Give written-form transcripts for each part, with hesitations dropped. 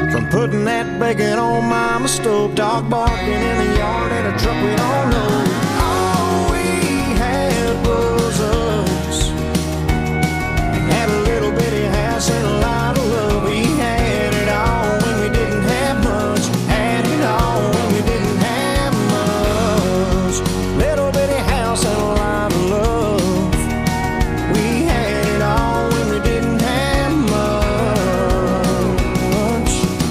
from putting that bacon on mama's stove. Dog barking in the yard and a truck we don't know. All we had was us. Had a little bitty house and a lot of love. We had it all when we didn't have much. Had it all when we didn't have much. Little bitty house and a lot of love. We had it all when we didn't have much.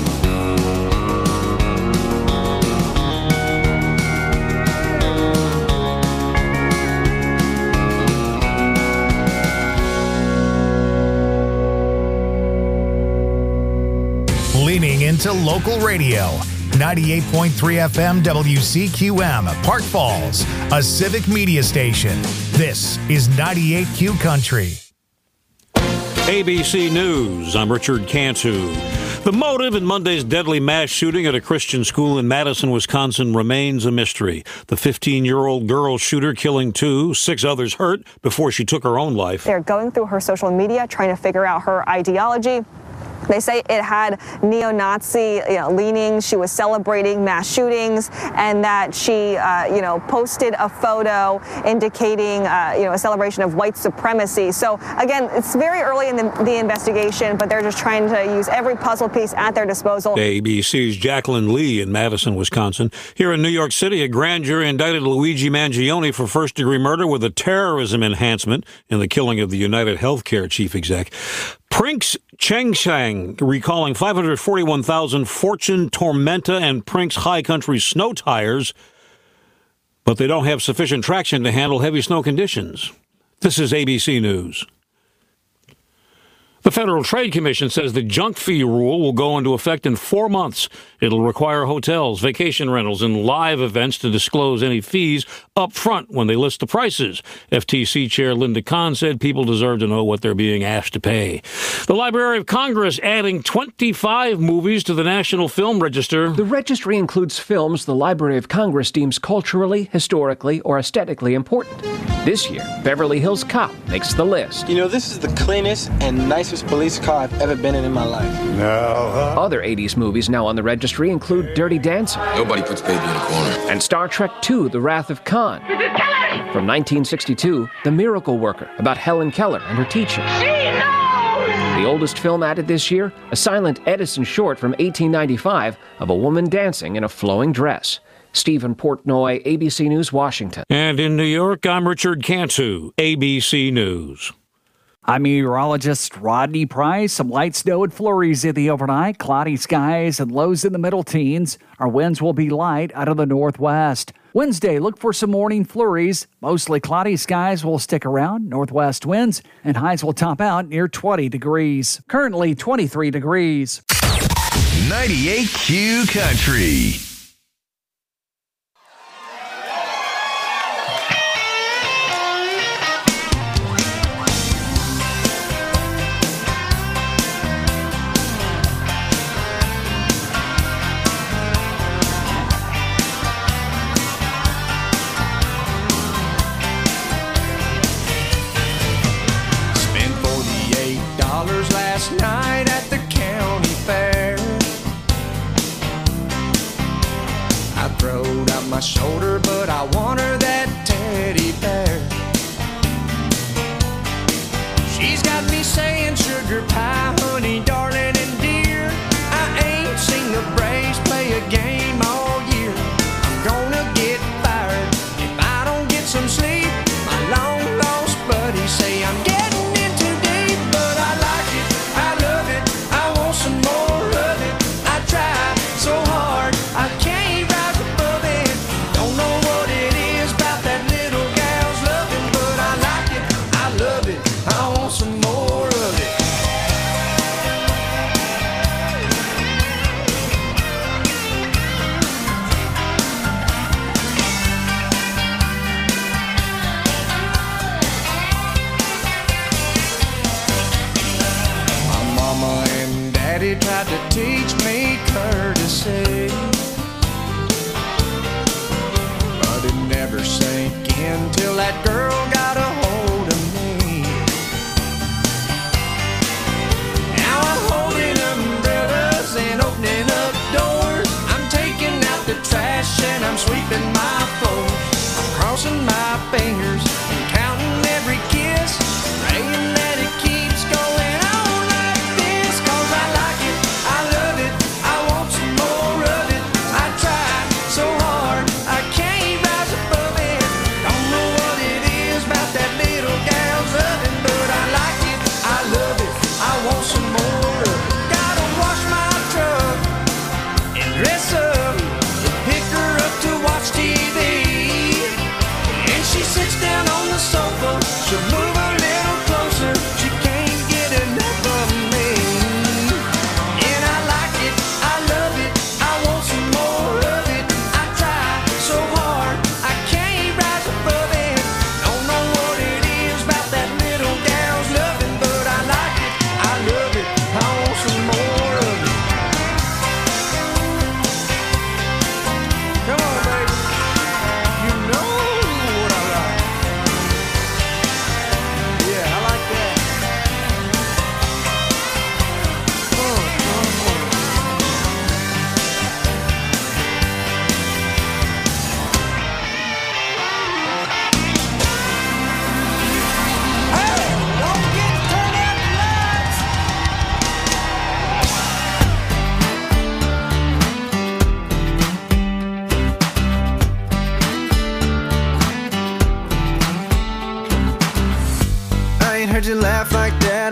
Leaning into local radio. 98.3 FM WCQM, Park Falls, a civic media station. This is 98Q Country. ABC News, I'm Richard Cantu. The motive in Monday's deadly mass shooting at a Christian school in Madison, Wisconsin remains a mystery. The 15-year-old girl shooter killing 2, 6 others hurt before she took her own life. They're going through her social media, trying to figure out her ideology. They say it had neo-Nazi leanings. She was celebrating mass shootings, and that she, posted a photo indicating, a celebration of white supremacy. So again, it's very early in the investigation, but they're just trying to use every puzzle piece at their disposal. ABC's Jacqueline Lee in Madison, Wisconsin. Here in New York City, a grand jury indicted Luigi Mangione for first-degree murder with a terrorism enhancement in the killing of the United Healthcare chief exec. Brinks Chengshang recalling 541,000 Fortune Tormenta and Brinks High Country snow tires, but they don't have sufficient traction to handle heavy snow conditions. This is ABC News. The Federal Trade Commission says the junk fee rule will go into effect in 4 months. It'll require hotels, vacation rentals, and live events to disclose any fees up front when they list the prices. FTC Chair Linda Kahn said people deserve to know what they're being asked to pay. The Library of Congress adding 25 movies to the National Film Register. The registry includes films the Library of Congress deems culturally, historically, or aesthetically important. This year, Beverly Hills Cop makes the list. You know, this is the cleanest and nicest police car I've ever been in my life. Other 80s movies now on the registry include Dirty Dancing. Nobody puts baby in a corner. And Star Trek II, The Wrath of Khan. From 1962, The Miracle Worker, about Helen Keller and her teaching. The oldest film added this year, a silent Edison short from 1895 of a woman dancing in a flowing dress. Stephen Portnoy, ABC News, Washington. And in New York, I'm Richard Cantu, ABC News. I'm meteorologist Rodney Price. Some light snow and flurries in the overnight. Cloudy skies and lows in the middle teens. Our winds will be light out of the northwest. Wednesday, look for some morning flurries. Mostly cloudy skies will stick around. Northwest winds and highs will top out near 20 degrees. Currently 23 degrees. 98Q Country. Last night at the county fair, I throwed out my shoulder, but I want her that teddy bear. She's got me saying sugar pie, honey, darling, and dear. I ain't seen the Braves play a game all year. I'm gonna get fired if I don't get some sleep. My long lost buddies say I'm getting in too deep, but I like it. I love it, I want some more of it. I try so hard, I can't rise above it. Don't know what it is about that little gal's loving, but I like it, I love it, I want some more of it. My mama and daddy tried to teach me courtesy, but it never sank in till that girl got a hold of me. Now I'm holding umbrellas and opening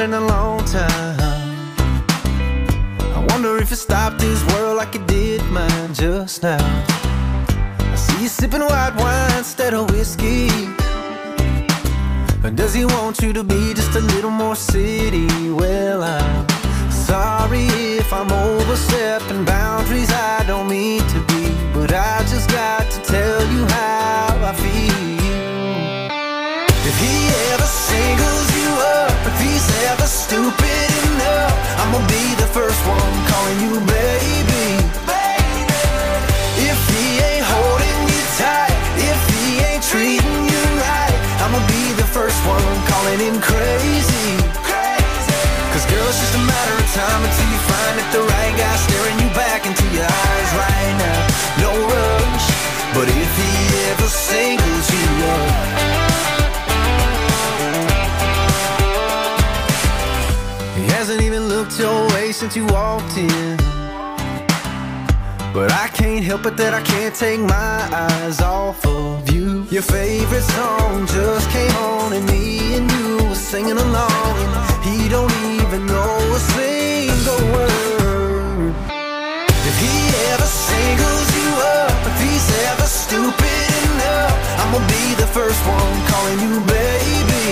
in a long time. I wonder if it stopped his world like it did mine just now. I see you sipping white wine instead of whiskey. Or does he want you to be just a little more city? Well, I'm sorry if I'm overstepping boundaries I don't mean to be, but I just got to tell you how I feel. If he ever singles you up, if he's ever stupid enough, I'ma be the first one calling you baby. If he ain't holding you tight, if he ain't treating you right, I'ma be the first one calling him crazy. Cause girl, it's just a matter of time until you find that the right guy staring you back into your eyes right now. No rush, but if he ever singles you up, he hasn't even looked your way since you walked in. But I can't help it that I can't take my eyes off of you. Your favorite song just came on and me and you were singing along, and he don't even know a single word. If he ever singles you up, if he's ever stupid enough, I'ma be the first one calling you baby.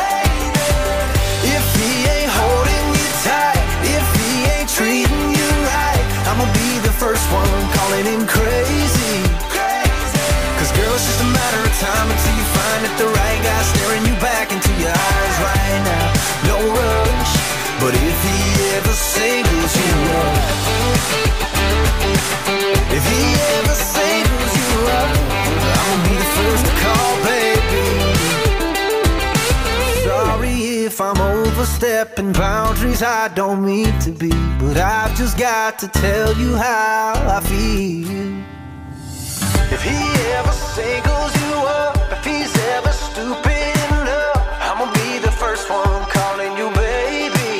If he ain't holding you tight, if he ain't treating you right, I'ma be the first one calling him crazy. Cause girl, it's just a matter of time until you find that the right guy staring you back into your eyes right now. No rush, but if he ever singles you up, if he ever singles you up, I'ma be the first to call, baby. Sorry if I'm overstepping boundaries I don't mean to be, but I've just got to tell you how I feel. If he ever singles you up, if he's ever stupid enough, I'ma be the first one calling you baby.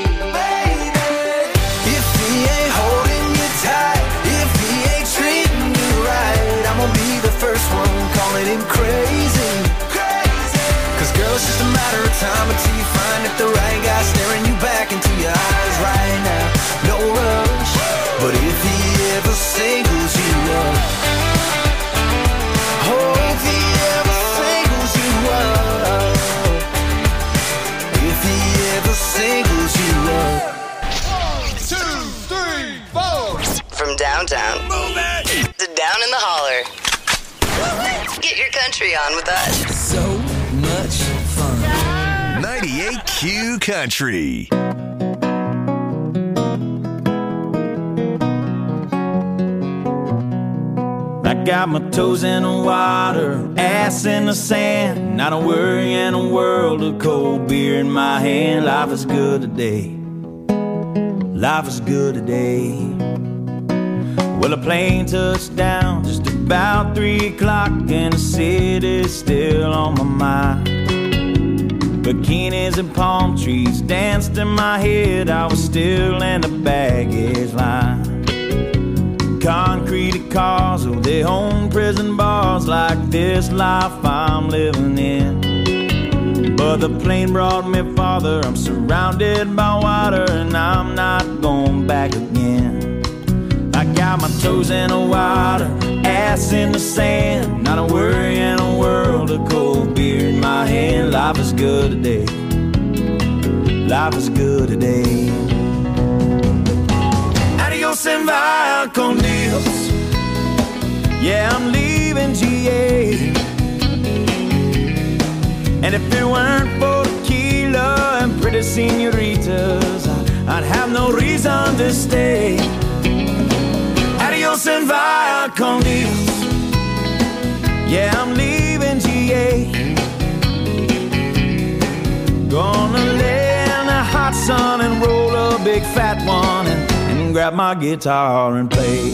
If he ain't holding you tight, if he ain't treating you right, I'ma be the first one calling him crazy. Cause girl, it's just a matter of time until you find that the right guy staring you back into your eyes right now. No rush, but if he ever singles you up, oh, if he ever singles you up, if he ever singles you up. 1, 2, 3, 4. From downtown to down in the holler. Get your country on with us. So much fun. 98Q Country. I got my toes in the water, ass in the sand, not a worry in a world of cold beer in my hand. Life is good today. Life is good today. Well, a plane touched down just about 3 o'clock, and the city's still on my mind. Bikinis and palm trees danced in my head. I was still in the baggage line. Concrete cars, oh, they own prison bars like this life I'm living in. But the plane brought me farther. I'm surrounded by water, and I'm not going back again. I got my toes in the water, ass in the sand, not a worry in a world of cold beer in my hand. Life is good today. Life is good today. Adios and via con Dios. Yeah, I'm leaving GA. And if it weren't for tequila and pretty senoritas, I'd have no reason to stay. Adios and via con Dios. Yeah, I'm leaving GA. Gonna lay in the hot sun and roll a big fat one and grab my guitar and play.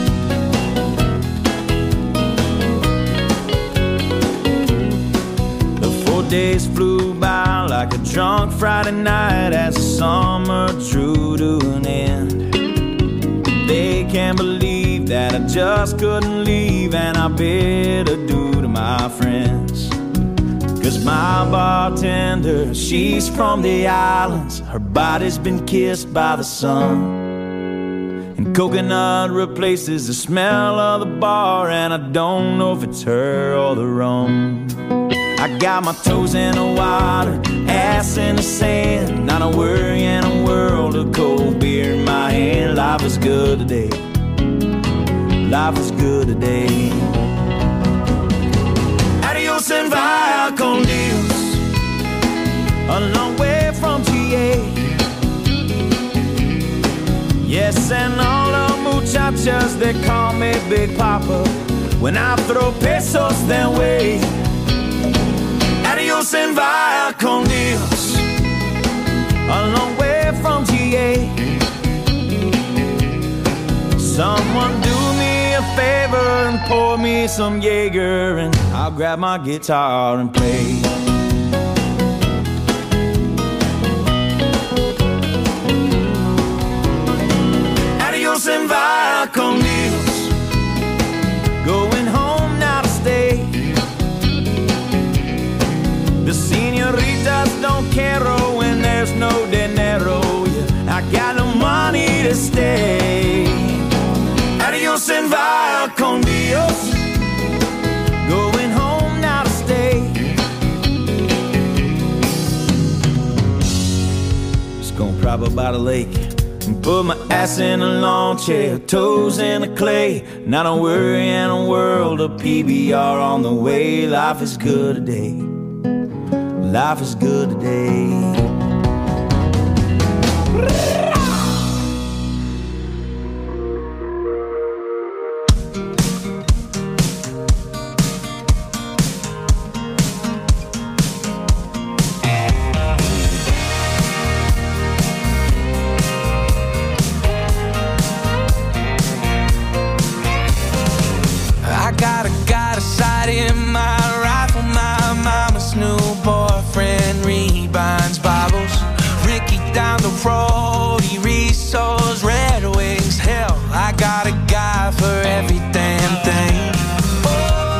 The 4 days flew by like a drunk Friday night as the summer drew to an end. They can't believe that I just couldn't leave, and I bid adieu to my friends. 'Cause my bartender. She's from the islands, her body's been kissed by the sun. And coconut replaces the smell of the bar, and I don't know if it's her or the rum. I got my toes in the water, ass in the sand, not a worry in a world of cold beer in my hand. Life is good today, life is good today. Adios and via con Dios, a long way from GA. Yes, and all the muchachas, they call me Big Papa when I throw pesos their way. Adios and via con Dios, a long way from GA. Someone do me a favor and pour me some Jaeger, and I'll grab my guitar and play. Adios and via con Dios, going home now to stay. The senoritas don't care when there's no dinero. Yeah, I got no money to stay. Adios and via con Dios, going home now to stay. Just gonna prop up by the lake and put my ass in a lawn chair, toes in the clay. Not a worry in a world of PBR on the way. Life is good today, life is good today. Got a sight in my rifle, my mama's new boyfriend rebinds Bibles. Ricky down the road, he resows Red Wings. Hell, I got a guy for every damn thing. Oh,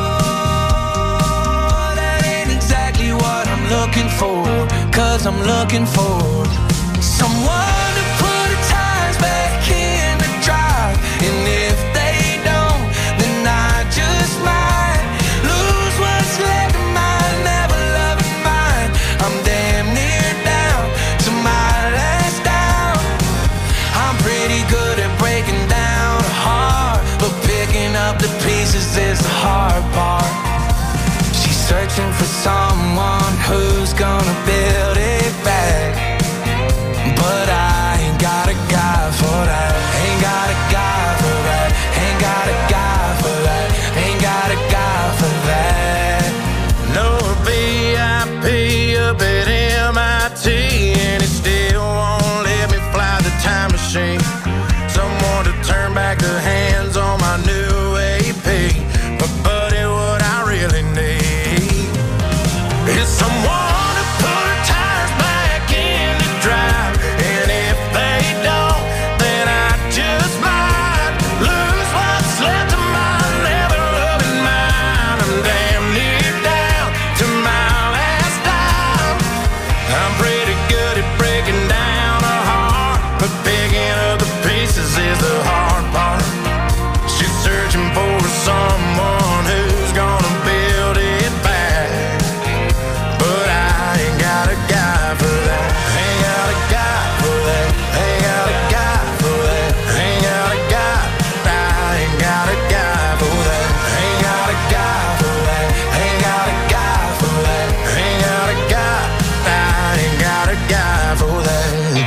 that ain't exactly what I'm looking for, 'cause I'm looking for someone to put the tires back in the drive. And if they don't, then I just might lose what's left of my never loving mind. I'm damn near down to my last down. I'm pretty good at breaking down a heart, but picking up the pieces is the hard part. She's searching for someone who's gonna build it back, but I ain't got a guy for that. Ain't got a guy for that. Ain't got a guy for that. Ain't got a guy for that. No VIP up at MIT, and it still won't let me fly the time machine. Someone to turn back the hands on my new AP. But buddy, what I really need is someone to put tires back in the drive. And if they don't, then I just might lose what's left of my never loving mind. I'm damn near down to my last dime. I'm pretty good at breaking down a heart, but picking up the pieces is the hard part. She's searching for someone who's gonna build it back, but I ain't got a guy for that. Ain't got a guy for that. Ain't got a guy for that. Ain't got a guy. I ain't got a guy for that. Ain't got a guy for that. Ain't got a guy for that. Ain't got a guy. I ain't got a guy for that.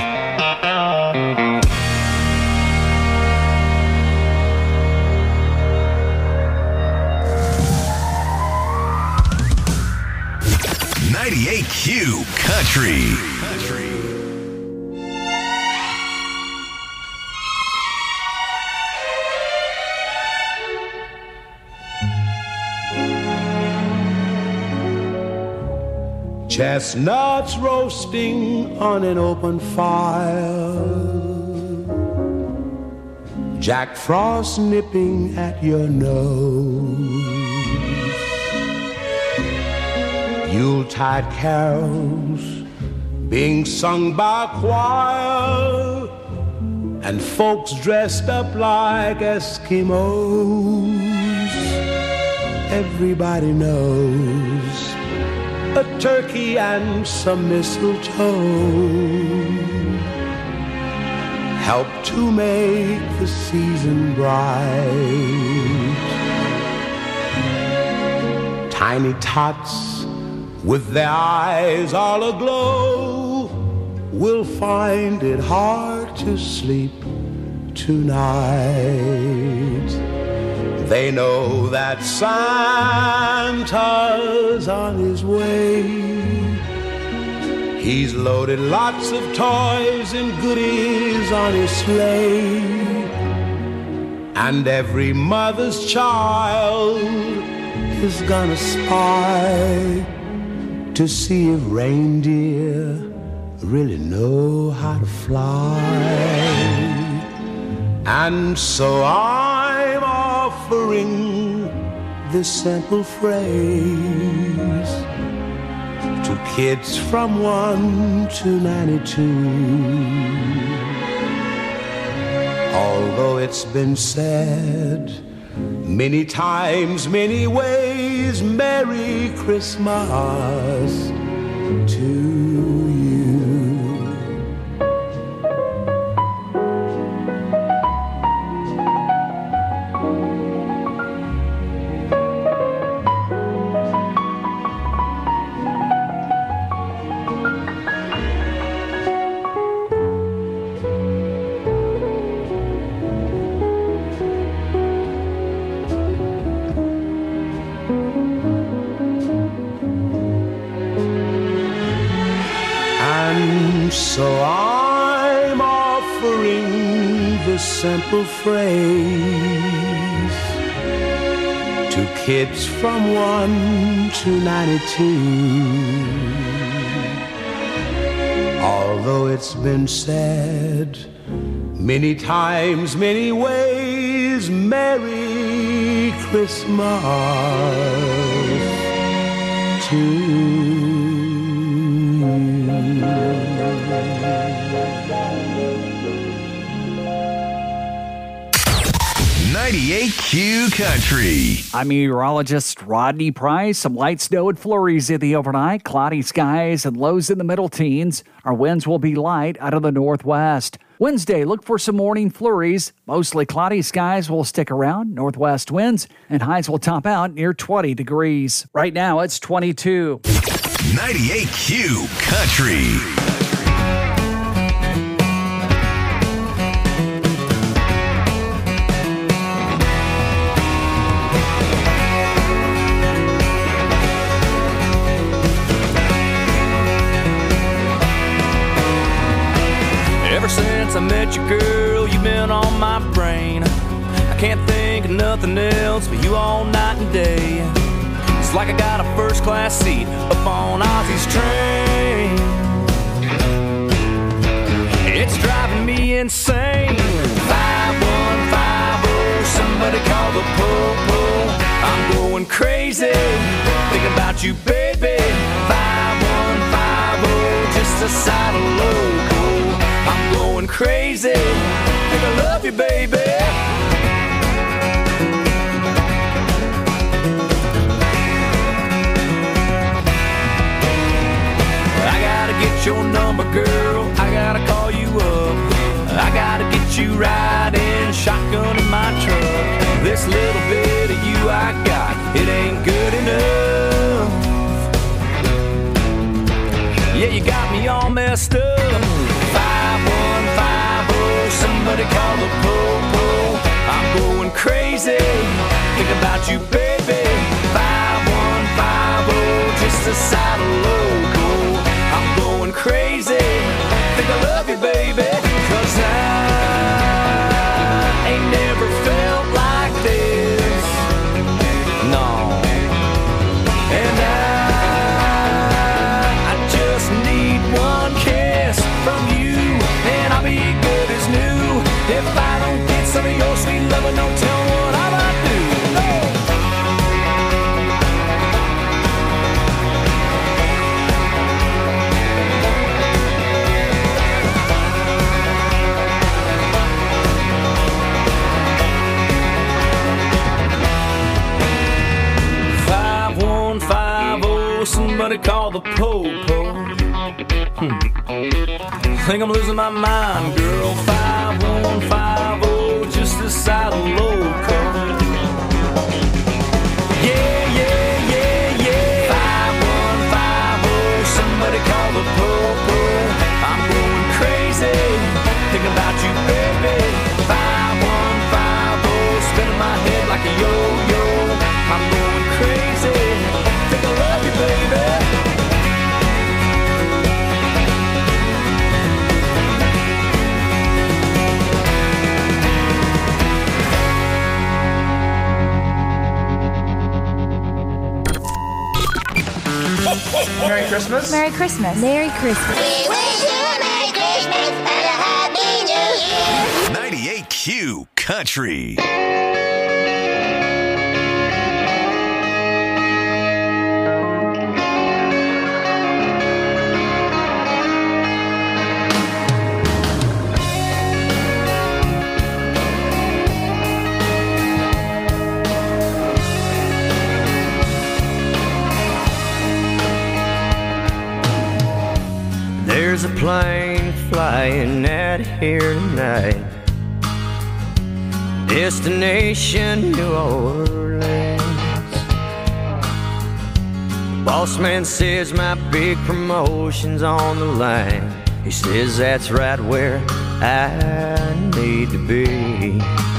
98Q Country. Chestnuts roasting on an open fire, Jack Frost nipping at your nose. Yuletide carols being sung by a choir, and folks dressed up like Eskimos. Everybody knows a turkey and some mistletoe help to make the season bright. Tiny tots with their eyes all aglow will find it hard to sleep tonight. They know that Santa's on his way. He's loaded lots of toys and goodies on his sleigh, and every mother's child is gonna spy to see if reindeer really know how to fly. And so I'm offering this simple phrase to kids from 1 to 92. Although it's been said many times, many ways, Merry Christmas to you. So I'm offering this simple phrase to kids from 1 to 92. Although it's been said many times, many ways, Merry Christmas to you. 98Q Country. I'm meteorologist Rodney Price. Some light snow and flurries in the overnight. Cloudy skies and lows in the middle teens. Our winds will be light out of the northwest. Wednesday, look for some morning flurries. Mostly cloudy skies will stick around. Northwest winds and highs will top out near 20 degrees. Right now, it's 22. 98Q Country. Ever since I met you, girl, you've been on my brain. I can't think of nothing else but you all night and day. It's like I got a first-class seat up on Ozzy's train. It's driving me insane. 5150, somebody call the po-po. I'm going crazy, thinking about you, baby. 5150, just a side of loco. I'm going crazy, think I love you, baby. I gotta get your number, girl, I gotta call you up. I gotta get you riding shotgun in my truck. This little bit of you I got, it ain't good enough. Yeah, you got me all messed up. 5150, somebody call the po-po. I'm going crazy, think about you, baby. 5150, just a side of loco. I'm going crazy, think I love you, baby. 'Cause I ain't never felt like this, no. And I just need one kiss from you, and I'll be good as new. If I don't get some of your sweet loving, don't tell me what I might do. No. somebody call the po-po. Think I'm losing my mind, girl. 5150, just this side of loco. Yeah, yeah, yeah, yeah. 5150, somebody call the po-po. I'm going crazy, thinking about you, baby. 5150, spinning my head like a yo-yo. I'm going crazy, think I love you, baby. Merry Christmas. Merry Christmas. Merry Christmas. We wish you a Merry Christmas and a Happy New Year. 98Q Country. There's a plane flying out of here tonight. Destination New Orleans. Boss man says my big promotion's on the line. He says that's right where I need to be.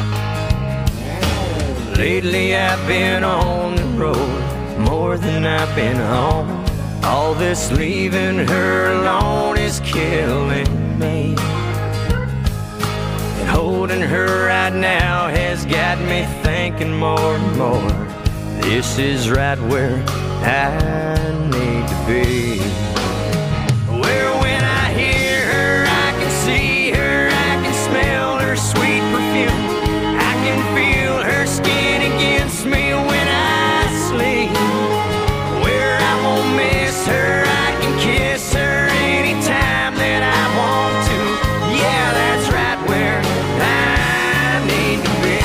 Lately I've been on the road more than I've been home. All this leaving her alone is killing me. And holding her right now has got me thinking more and more. This is right where I need to be. Where when I hear her, I can see her, I can smell her sweet perfume. I can feel her skin against me when I sleep. Where I won't miss her, I can kiss her anytime that I want to. Yeah, that's right where I need to be.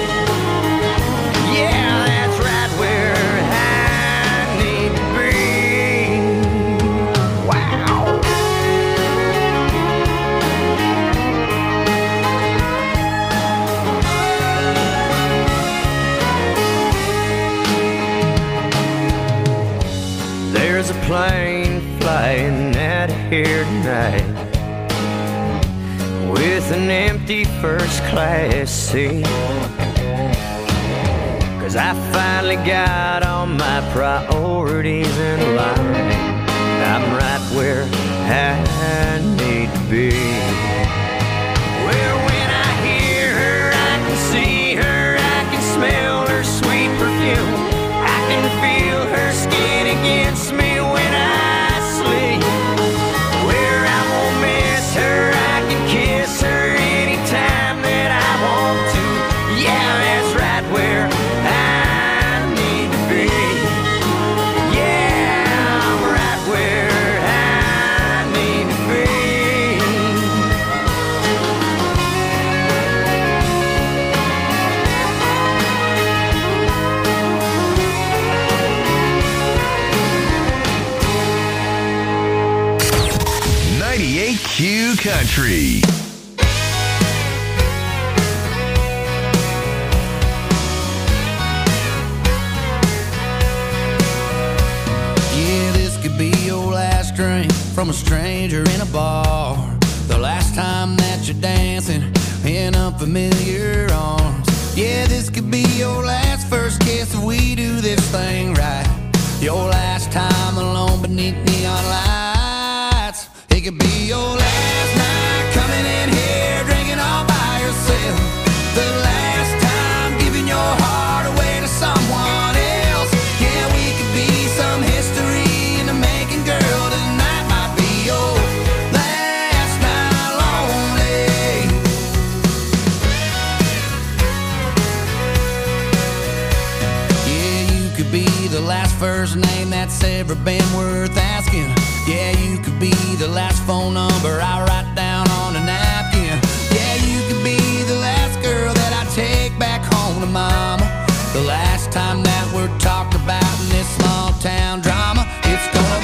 Yeah, that's right where I need to be. Wow. There's a plane flying out of here tonight with an empty first class seat. 'Cause I finally got all my priorities in line. I'm right where I need to be. Where when I hear her, I can see her, I can smell her sweet perfume. I can feel her skin against me when I sleep. Where I won't miss her, I can kiss her anytime that I want to. Yeah, that's right where I need to be. Yeah, I'm right where I need to be. Q Country. Yeah, this could be your last drink from a stranger in a bar. The last time that you're dancing in unfamiliar arms. Yeah, this could be your last first kiss if we do this thing right. Your last time alone beneath neon lights. It could be your last night coming in here drinking all by yourself. The last time giving your heart away to someone else. Yeah, we could be some history in the making, girl. Tonight might be your last night lonely. Yeah, you could be the last first name that's ever been worth asking. Yeah, you could be the last phone number I write down on a napkin. Yeah, you could be the last girl that I take back home to mama. The last time that we're talked about in this small town drama. It's gonna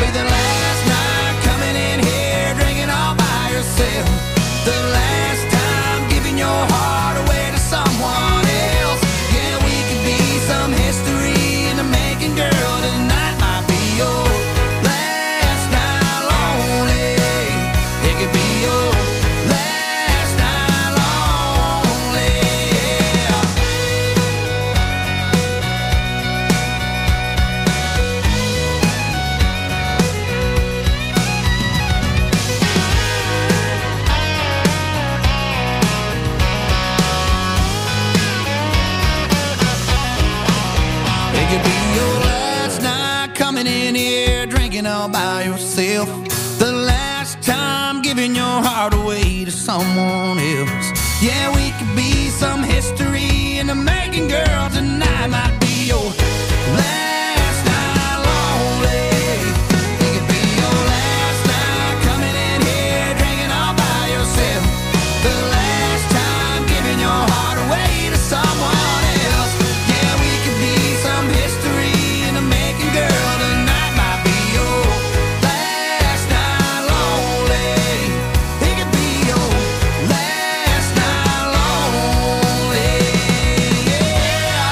could be your last night coming in here drinking all by yourself. The last time giving your heart away to someone else. Yeah, we could be some history in the making, girl. Tonight might be your last night lonely. It could be your last night coming in here drinking all by yourself. The last time giving your heart away to someone else. Yeah, we could be some history in the making, girl. Tonight might be your last night lonely. It could be your last night lonely. Yeah.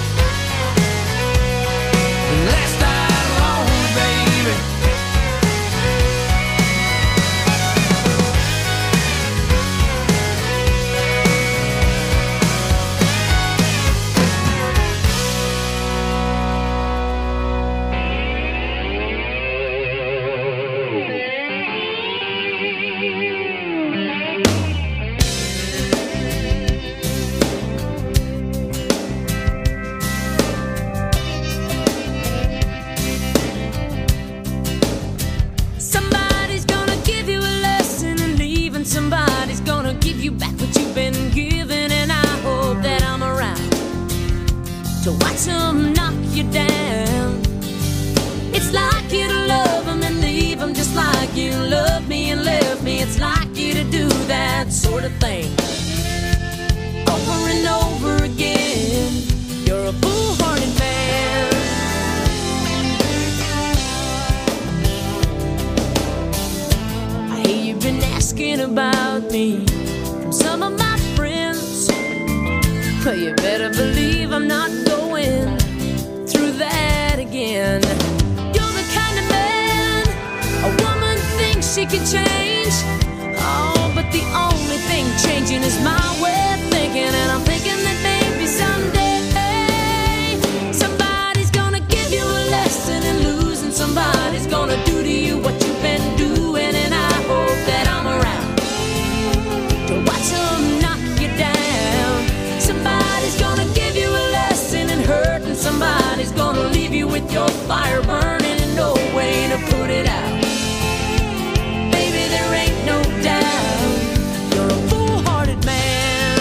Last night lonely, baby. Somebody's gonna give you a lesson and leave, and somebody's gonna give you back what you've been given. And I hope that I'm around to watch them knock you down. It's like you to love them and leave them, just like you loved me and left me. It's like you to do that sort of thing over and over again. You're a foolhardy man. I hear you've been asking about me from some of my friends. Well, you better believe I'm not going through that again. You're the kind of man a woman thinks she can change. Oh, but the only thing changing is my way of thinking. And I'm thinking that maybe someday somebody's gonna give you a lesson in losing. Somebody's gonna do to you what you've been doing. And I hope that I'm around to watch them knock you down. Somebody's gonna give you a lesson in hurt, and somebody's gonna leave you with your fire burning and no way to put it out. Baby, there ain't no doubt you're a foolhardy man.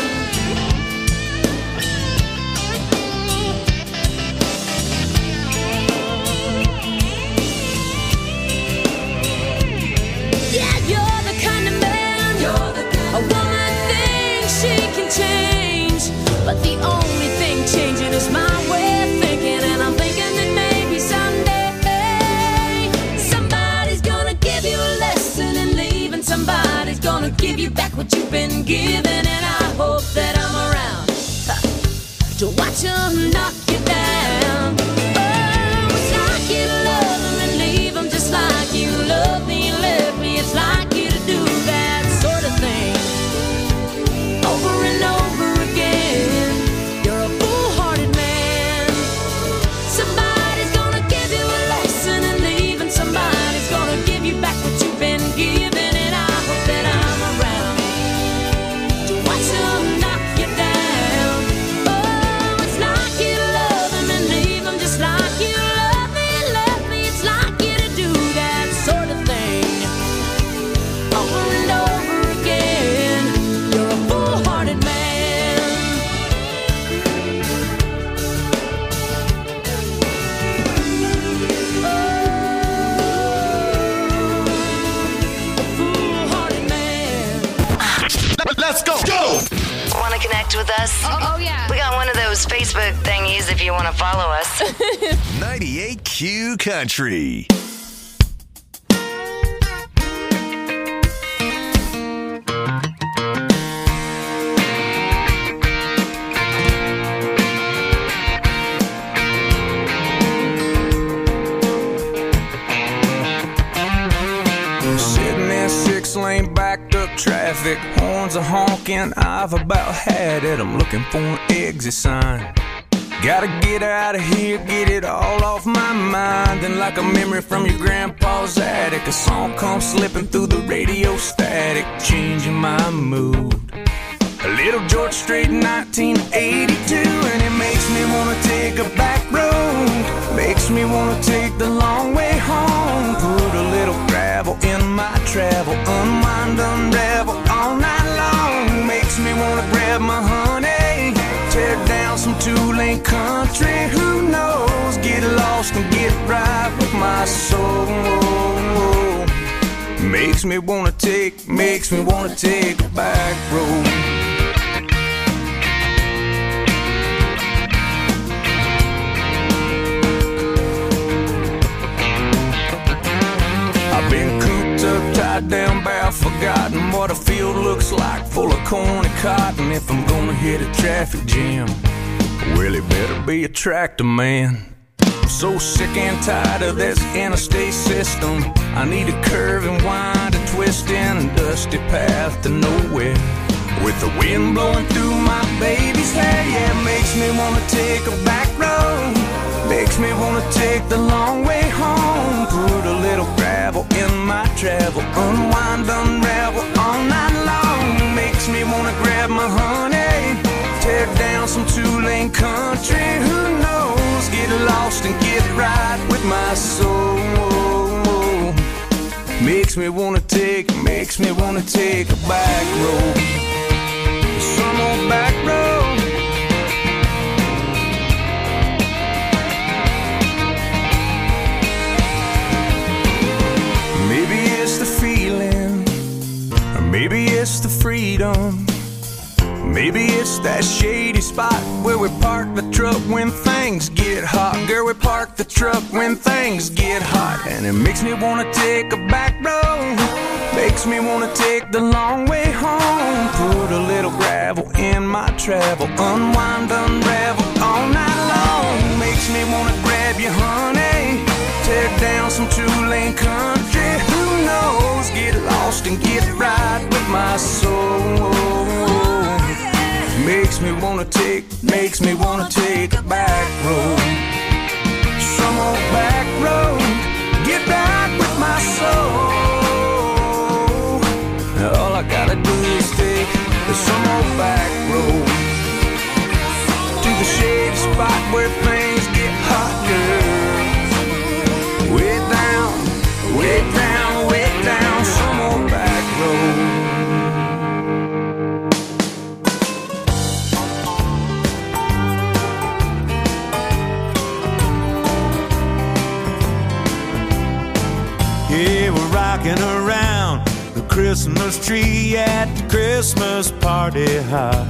Yeah, you're the kind of man a woman thinks she can change, but the only thing changing is my way of thinking. And I'm thinking that maybe someday somebody's gonna give you a lesson in leaving. Somebody's gonna give you back what you've been given. And I hope that I'm around to watch them knock you down. Oh, it's like you to love them and leave them, just like you love me and left me. It's like you to do that sort of thing over and over again. You're a foolhardy man. Somebody's gonna give you a lesson and leave, and somebody's gonna give you back what you've been given. And I hope that I'm around to watch them knock you down. Oh, it's like you to love them and leave them, just like you love me and left me. It's like you to do that sort of thing over and over again. You're a foolhardy man. Foolhardy man. Let's go. Want to connect with us? Oh, yeah. We got one of those Facebook thingies if you want to follow us. 98Q Country. Sitting there, 6-lane backed up traffic, horns are honking. I've about had it. I'm looking for an exit sign. Gotta get out of here, get it all off my mind. And like a memory from your grandpa's attic, a song comes slipping through the radio static, changing my mood. A little George Strait, 1982, and it makes me wanna take a back road the long way home. Put a little gravel in my travel. Unwind, unravel all night long. Makes me wanna grab my honey, tear down some two-lane country. Who knows? Get lost and get right with my soul. Makes me wanna take a back road. I've been cooped up, tied down, bound, forgotten what a field looks like, full of corn and cotton. If I'm gonna hit a traffic jam, well, it better be a tractor man. I'm so sick and tired of this interstate system. I need a curve and wind, a twist in a dusty path to nowhere. With the wind blowing through my baby's hair, yeah, it makes me wanna take a back road. Makes me wanna take the long way home. Put a little gravel in my travel. Unwind, unravel all night long. Makes me wanna grab my honey, tear down some two-lane country. Who knows? Get lost and get right with my soul. Makes me wanna take a back road. Some old back road. Maybe it's the feeling, or maybe it's the freedom. Maybe it's that shady spot where we park the truck when things get hot. Girl, we park the truck when things get hot. And it makes me wanna take a back road. Makes me wanna take the long way home. Put a little gravel in my travel. Unwind, unravel all night long. Makes me wanna grab you, honey, tear down some two-lane country. Who knows? Get lost and get right with my soul. Makes me wanna take a back road. Some old back road. Get back with my soul. All I gotta do is take some old back road to the shady spot where things get hot, girl. Way down, way down, way down, some old back road. Yeah, we're rocking around the Christmas tree at the Christmas party hop.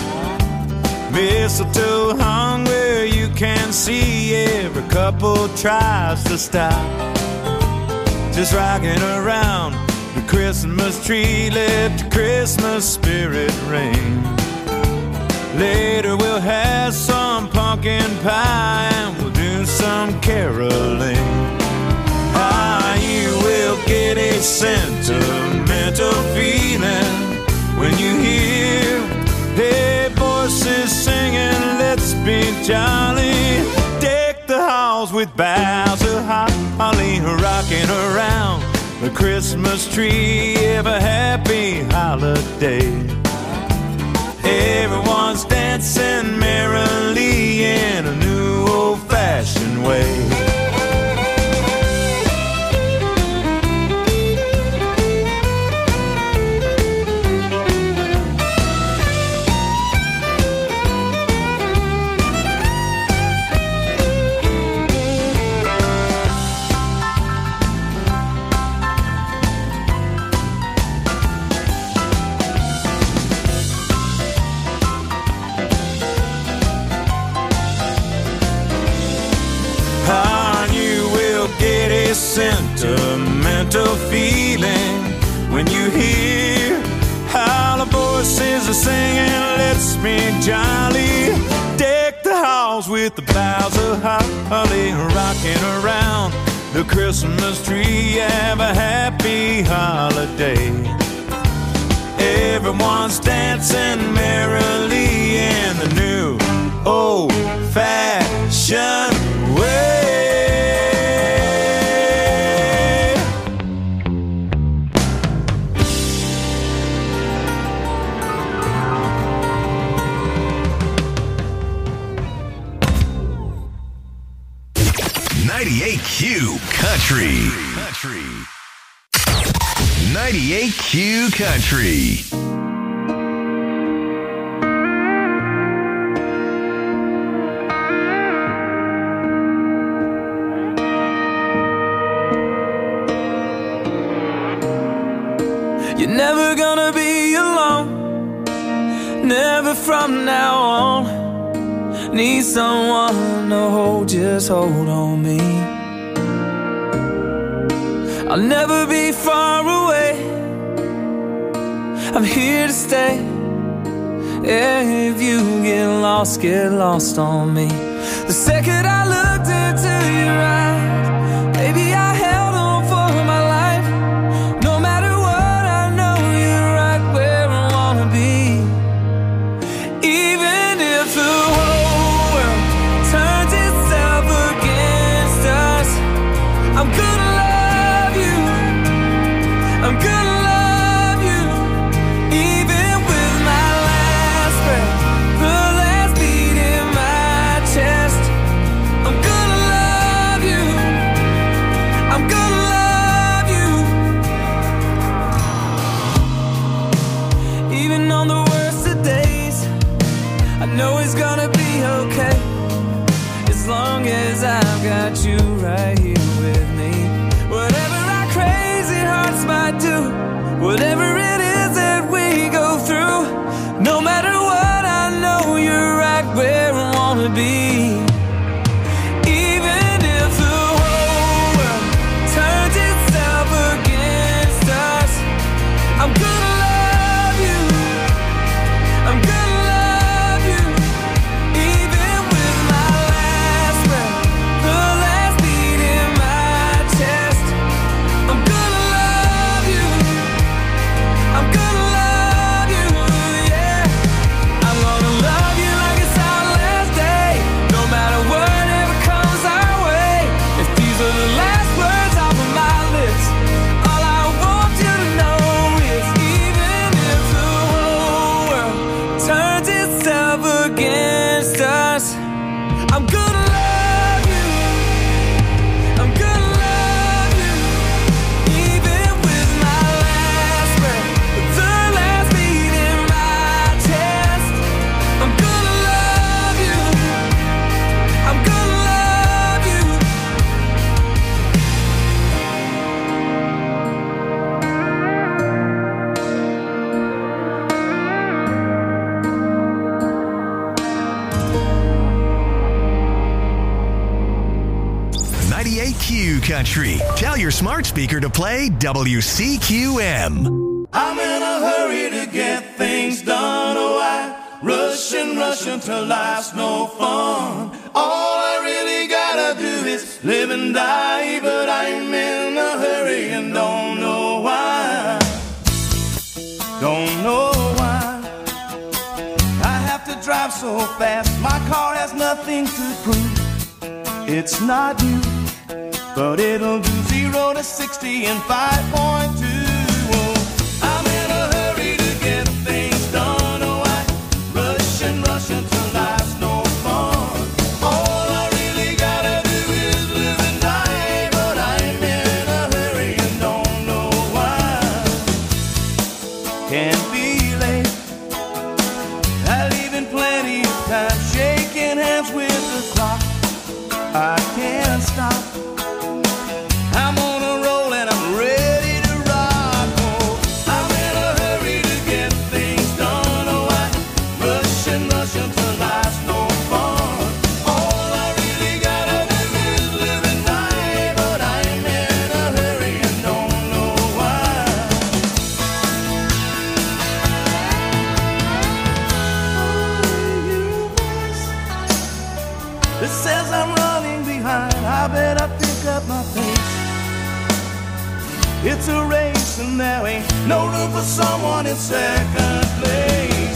Mistletoe hung where you can see every couple tries to stop. Just rocking around the Christmas tree, let the Christmas spirit ring. Later we'll have some pumpkin pie and we'll do some caroling. You will get a sentimental feeling when you hear hey voices singing, let's be jolly. Deck the halls with boughs of holly, rocking around the Christmas tree. Have a happy holiday. Everyone's dancing merrily in a new old-fashioned way. Sentimental feeling when you hear how the voices are singing, let's be jolly. Deck the halls with the boughs of holly, rocking around the Christmas tree. Have a happy holiday. Everyone's dancing merrily in the new old-fashioned way. 98Q Country. 98Q Country. You're never gonna be alone, never from now on. Need someone to hold, just hold on me. I'll never be far away, I'm here to stay. Yeah, if you get lost on me. The second I looked into your eyes, baby, I held on for my life. No matter what, I know you're right where I wanna be. Even if the whole world turns itself against us, I'm gonna love you, I'm gonna love you. Even with my last breath, the last beat in my chest, I'm gonna love you, I'm gonna love you. Even on the worst of days, I know it's gonna be okay, as long as I've got you right here with me. Whatever our crazy hearts might do, whatever it is that we go through, no matter what, I know you're right where I wanna be. Even if the whole world turns itself against us, I'm gonna love you, I'm gonna love you. Even with my last breath, the last beat in my chest, I'm gonna love you, I'm gonna love you, yeah. I'm gonna love you like it's our last day, no matter whatever comes our way. If these are the last words off of my lips, all I want you to know is even if the whole world turns itself against us, I'm gonna love you, I'm gonna love you. Even with my last breath, the last beat in my chest, I'm gonna love you, I'm gonna love you. .98Q Country. Tell your smart speaker to play WCQM. I'm in a hurry to get things done. Oh, I rush until life's no fun. All I really gotta do is live and die, but I'm in a hurry and don't know why. Don't know why I have to drive so fast. My car has nothing to prove. It's not you, but it'll do 0 to 60 in 5.2. Oh, I'm in a hurry to get things done. Oh, I rush until life's no fun. All I really gotta do is live and die, but I'm in a hurry and don't know why. Can't be late, I leave in plenty of time, shaking hands with the clock. I can't stop, I'm on a roll and I'm ready to rock. Oh, I'm in a hurry to get things done. Oh, I rush until life's no fun. All I really gotta do is live and die, but I'm in a hurry and don't know why. It says I'm running behind, I better pick up my pace. It's a race and there ain't no room for someone in second place.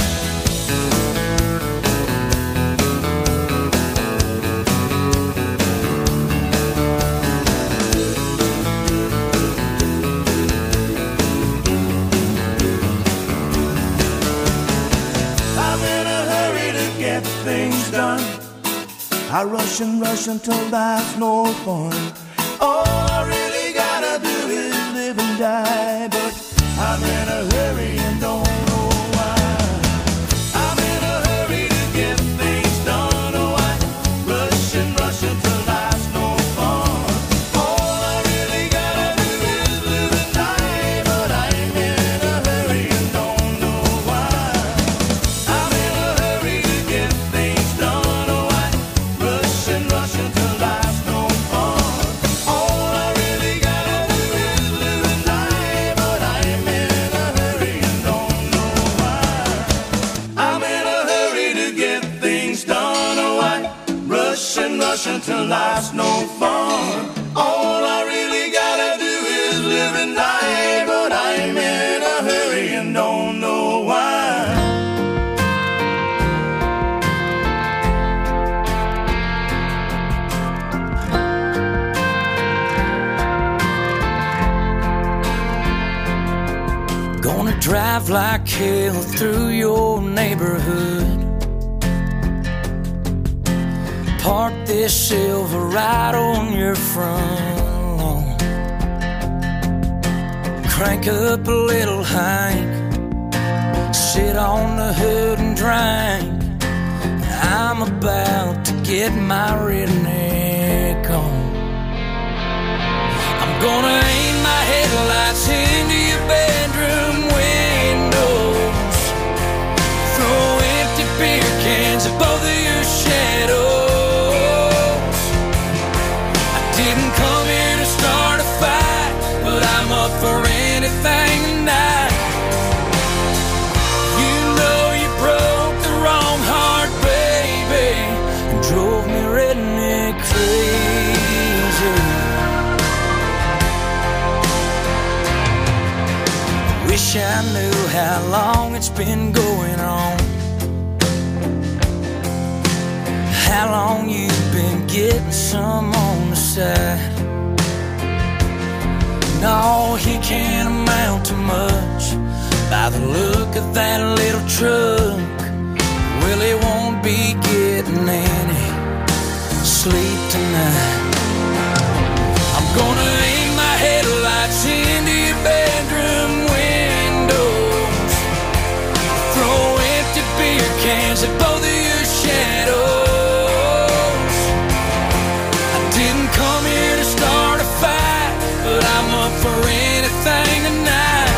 I'm in a hurry to get things done. I rush and rush until there's no fun. All I really gotta do is live and die, but I'm in a hurry and don't know why. I'm in a hurry to get things done. Oh, I rush and rush until there's no fun. All I really gotta do is live and die, but I'm in a hurry and don't know why. I'm in a hurry to get things done. Oh, I rush and rush until there's no fun. All I really gotta do is live and die, but I'm in a hurry and don't know why. I'm in a hurry to get things done. Oh, I rush and rush until there's no fun. All I really gotta do is live and die, but I'm in a hurry and don't know why. Gonna drive like hell through your neighborhood. Park this Silverado on your front lawn. Crank up a little Hank, sit on the hood and drink. I'm about to get my redneck on. I'm gonna aim my headlights into your bedroom windows. Throw empty beer cans at both of your shadows. I didn't come here to start a fight, but I'm up for anything tonight. You know you broke the wrong heart, baby, and drove me redneck crazy. Wish I knew how long it's been going on, how long you've been getting some on the side. No, he can't amount to much by the look of that little truck. Well, he won't be getting any sleep tonight. I'm gonna aim my headlights into your bedroom windows. Throw empty beer cans at both of your shadows. I didn't come here to start a fight, but I'm up for anything tonight.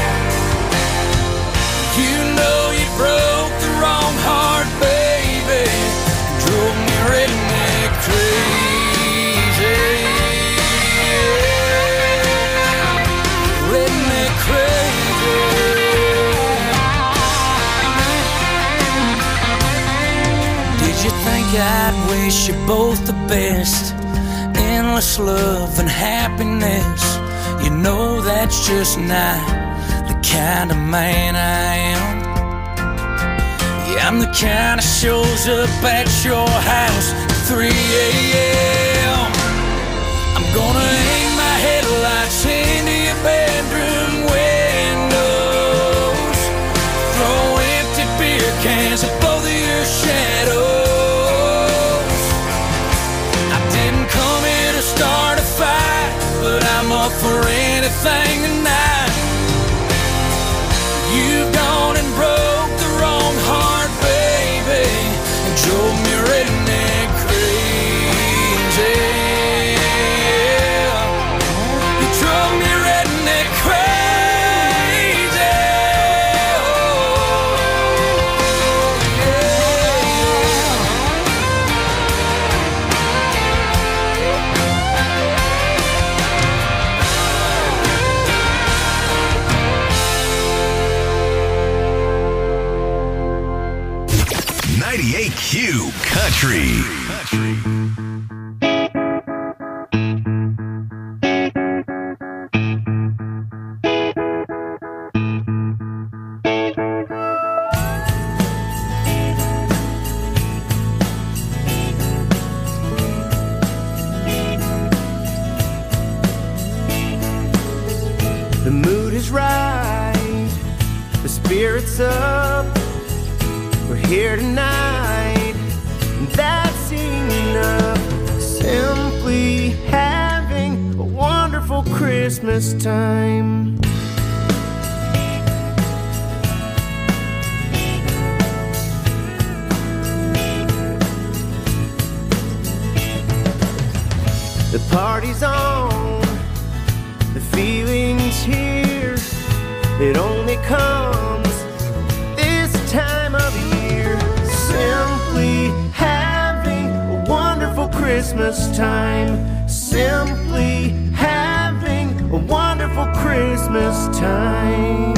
You know you broke the wrong heart, baby, drove me redneck crazy. Redneck crazy. Did you think I'd wish you both the best? Endless love and happiness. You know that's just not the kind of man I am. Yeah, I'm the kind that shows up at your house at 3 a.m. I'm gonna aim my headlights into your bedroom windows. Throw empty beer cans at both of your shadows. I didn't come here to start a fight, but I'm up for anything tonight. You've gone and broke the wrong heart, baby, and drove me redneck crazy. You drove me redneck crazy. Oh, yeah. 98Q Country. The mood is right, the spirit's up. We're here tonight, and that's enough. Christmas time. The party's on, the feeling's here. It only comes this time of year. Simply having a wonderful Christmas time. Simply having a wonderful Christmas time.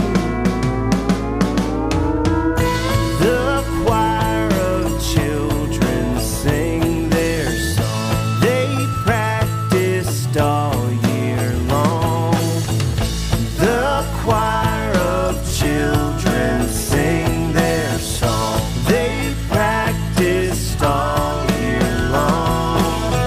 The choir of children sing their song. They practiced all year long. The choir of children sing their song. They practiced all year long.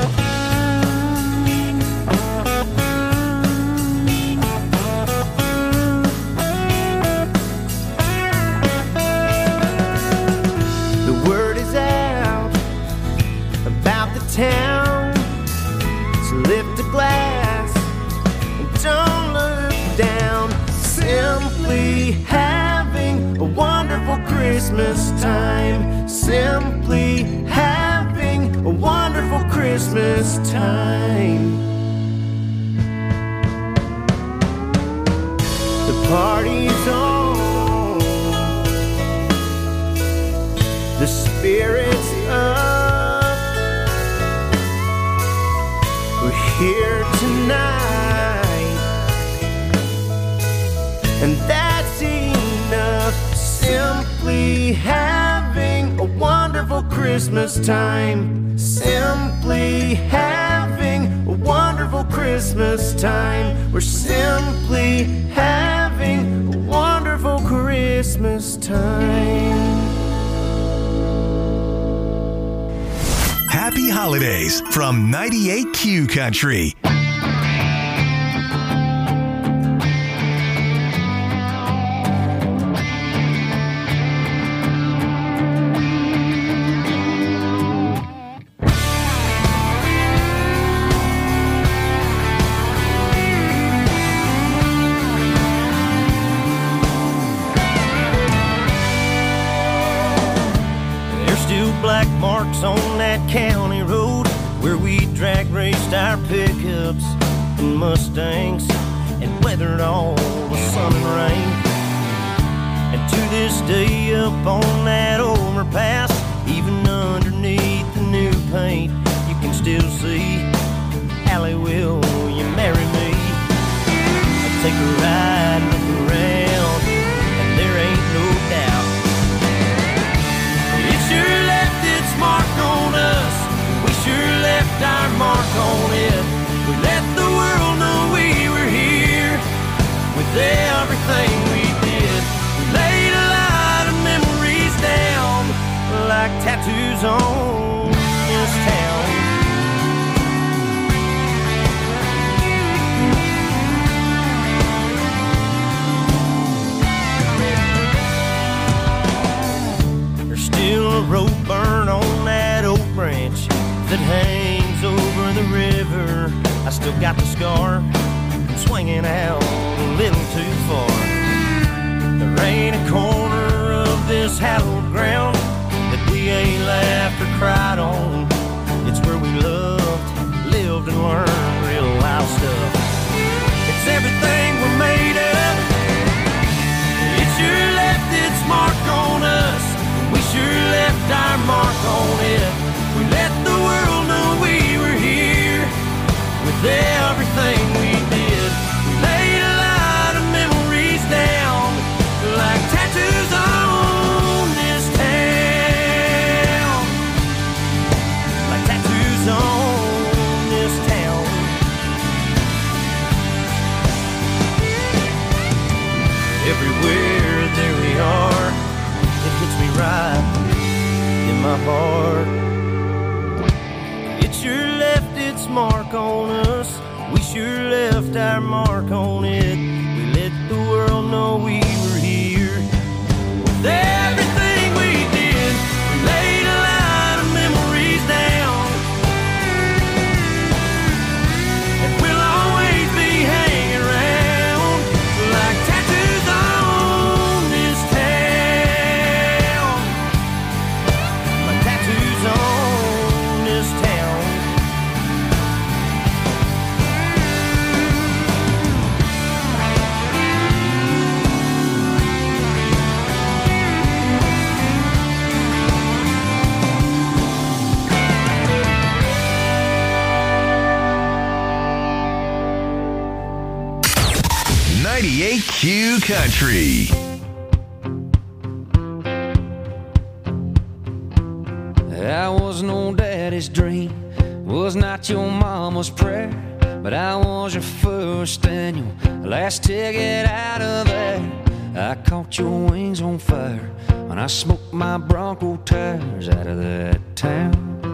The word is out about the town, so lift a glass and don't look down. Simply having a wonderful Christmas time. Simply having a wonderful Christmas time. The party's on, the spirit's up. We're here tonight, and that's enough. Simply having a wonderful Christmas time. Simply having a wonderful Christmas time. We're simply having a wonderful Christmas time. Happy holidays from 98Q Country. There's still black marks on that county road where we drag raced our pickups and Mustangs and weathered all the sun and rain. And to this day up on that overpass, even underneath the new paint, you can still see Allie, will you marry me? I'll take a ride and look around, and there ain't no doubt it sure left its mark on us. We sure left our mark on it. We let the world know we were here with everything we did. We laid a lot of memories down like tattoos on this town. There's still a rope burn on that oak branch that hangs over the river. I still got the scar swinging out a little too far. There ain't a corner of this hallowed ground that we ain't laughed or cried on. It's where we loved, lived, and learned real wild stuff. It's everything we're made of. It sure left its mark on us. We sure left our mark on it. We let the world know we were here with everything we did. We laid a lot of memories down like tattoos on this town. Like tattoos on this town. Everywhere there we are, it hits me right in my heart. It sure left its mark on us. We sure left our mark on it. We let the world know we were here with everything we did. We laid a lot of memories down, and we'll always be hanging 98Q Country. I was no daddy's dream, was not your mama's prayer, but I was your first and your last ticket out of there. I caught your wings on fire when I smoked my Bronco tires out of that town.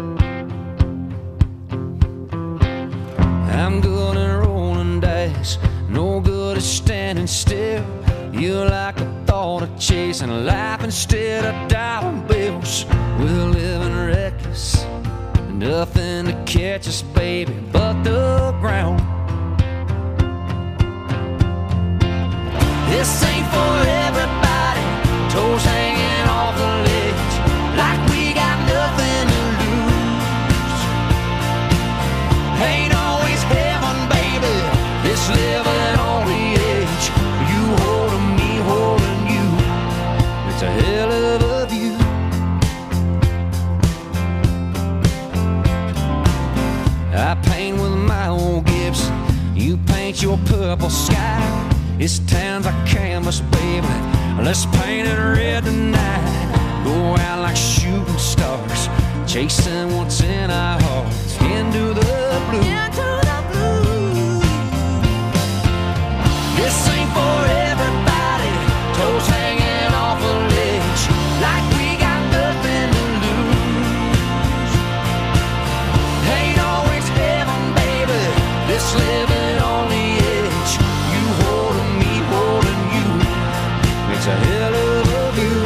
I'm good at rolling dice, no good at standing still. You're like the thought of chasing life instead of dollar bills. We're living reckless, nothing to catch us, baby, but the ground. This ain't for everybody, toes hanging off the ledge, like we got nothing to lose. Ain't always heaven, baby, this living on the edge. You holding me, holding you, it's a hell of a view. I paint with my old Gibson, you paint your purple sky. This town's a canvas, baby, let's paint it red tonight. Go out like shooting stars, chasing what's in our hearts, into the blue. This ain't for everybody, toes hanging off a ledge, like we got nothing to lose. Ain't always heaven, baby, this living on the edge. You holding me, holding you, it's a hell of a view.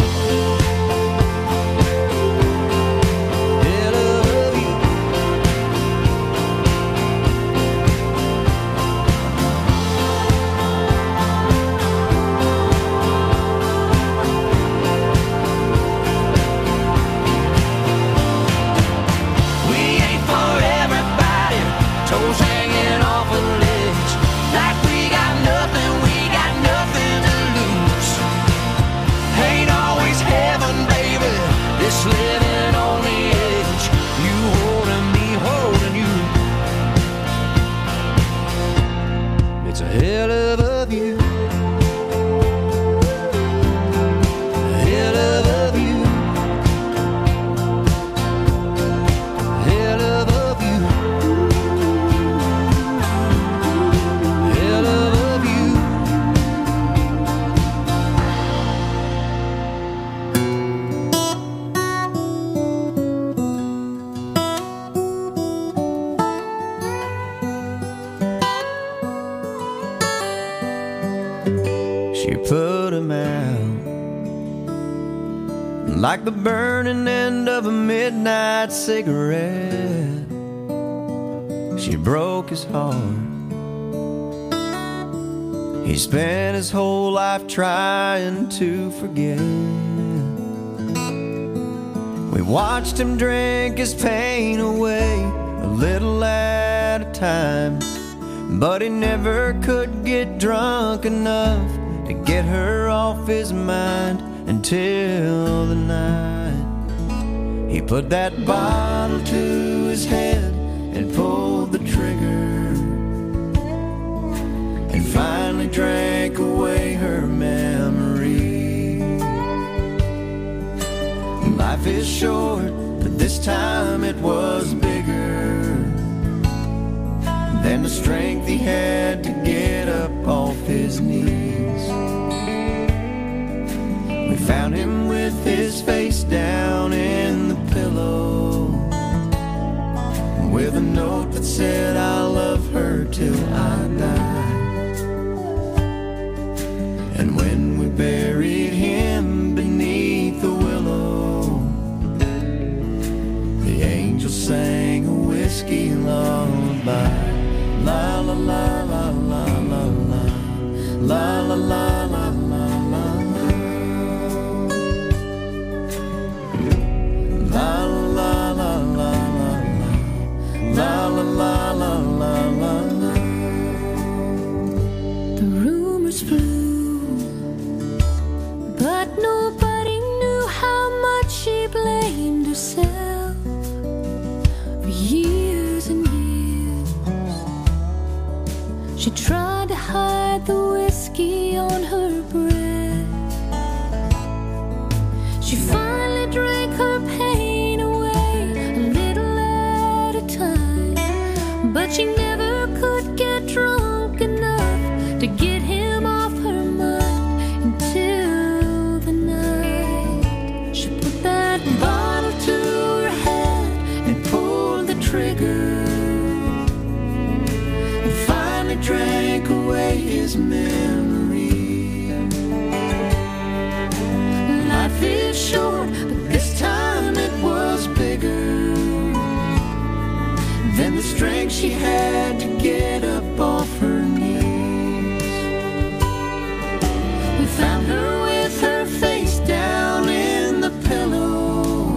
Hell of a view. We ain't for everybody, toes hanging off a ledge, like we got nothing to lose. Ain't always heaven, baby, this living on the edge. You holding me, holding you, it's a hell of a view. Hell of a view. Hell of a view. Hell of a view. She put him out like the burning end of a midnight cigarette. She broke his heart. He spent his whole life trying to forget. We watched him drink his pain away, a little at a time, but he never could get drunk enough to get her off his mind until the night he put that bottle to his head and pulled the trigger, and finally drank away her memory. Life is short, but this time it was bigger than the strength he had to get up off his knees. We found him with his face down in the pillow, with a note that said, I'll love her till I die. And when we buried him beneath the willow, the angel sang a whiskey lullaby. La la la la la la la, la la la la la la, la la la la la, la la la la la la. The rumors flew, but nobody knew how much she blamed herself for years and years. She tried to hide the whiskey on but she never could get drunk enough to get him off her mind until the night she put that bottle to her head and pulled the trigger and finally drank away his memory. Life is short, but this time it was bigger than the strength she had to get up off her knees. We found her with her face down in the pillow,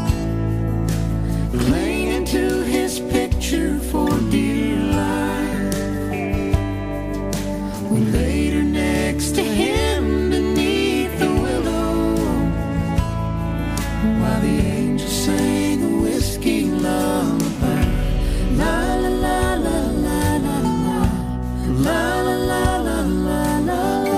clinging to his picture for dear life. We laid her next to him beneath the willow, while the angels sang a whiskey lullaby. La la la la la la la la la la la la.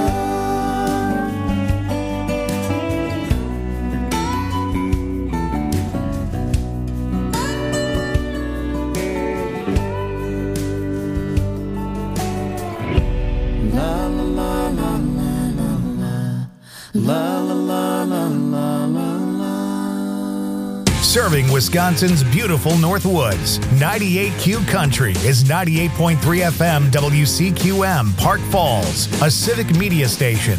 Serving Wisconsin's beautiful North Woods, 98Q Country is 98.3 FM WCQM, Park Falls, a civic media station.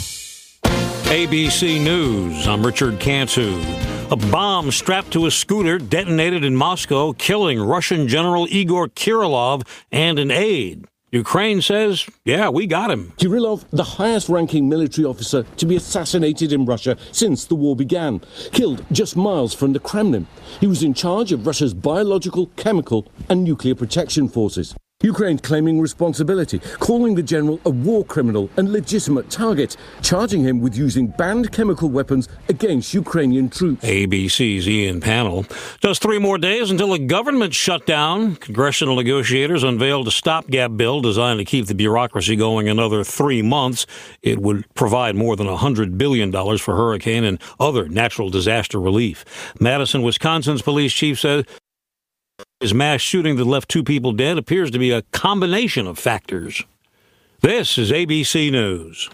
ABC News, I'm Richard Cantu. A bomb strapped to a scooter detonated in Moscow, killing Russian General Igor Kirillov and an aide. Ukraine says, yeah, we got him. Kirillov, the highest-ranking military officer to be assassinated in Russia since the war began, killed just miles from the Kremlin. He was in charge of Russia's biological, chemical and nuclear protection forces. Ukraine claiming responsibility, calling the general a war criminal and legitimate target, charging him with using banned chemical weapons against Ukrainian troops. ABC's Ian Pannell. Just 3 more days until a government shutdown. Congressional negotiators unveiled a stopgap bill designed to keep the bureaucracy going another 3 months. It would provide more than $100 billion for hurricane and other natural disaster relief. Madison, Wisconsin's police chief said his mass shooting that left 2 people dead appears to be a combination of factors. This is ABC News.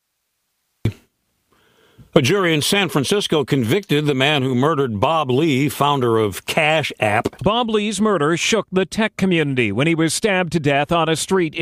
A jury in San Francisco convicted the man who murdered Bob Lee, founder of Cash App. Bob Lee's murder shook the tech community when he was stabbed to death on a street